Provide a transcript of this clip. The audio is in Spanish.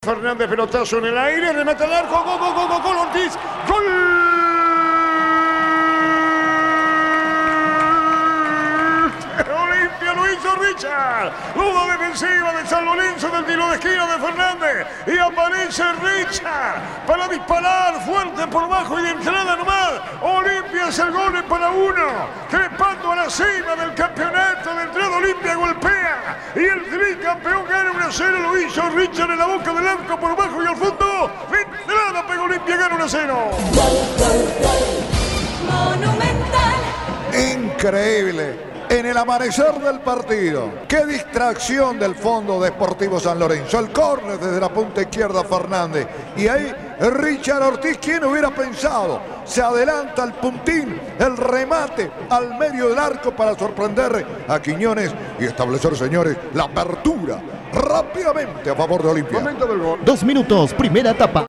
Fernández, pelotazo en el aire, remata al arco, gol, Ortiz, gol. Olimpia lo hizo Richard, duda defensiva de San Lorenzo del tiro de esquina de Fernández y aparece Richard para disparar fuerte por bajo y de entrada nomás. Olimpia hace el gol para uno, trepando a la cima del campeonato. De entrada Olimpia golpea y el tricampeón gana 1-0. Lo hizo Richard en la boca del arco por bajo y al fondo. De entrada pegó Olimpia, gana 1-0. Monumental. Increíble. En el amanecer del partido, qué distracción del fondo de Sportivo San Lorenzo. El córner desde la punta izquierda Fernández. Y ahí Richard Ortiz, ¿quién hubiera pensado? Se adelanta el puntín, el remate al medio del arco para sorprender a Quiñones y establecer, señores, la apertura rápidamente a favor de Olimpia. Momento del gol. 2 minutos, primera etapa.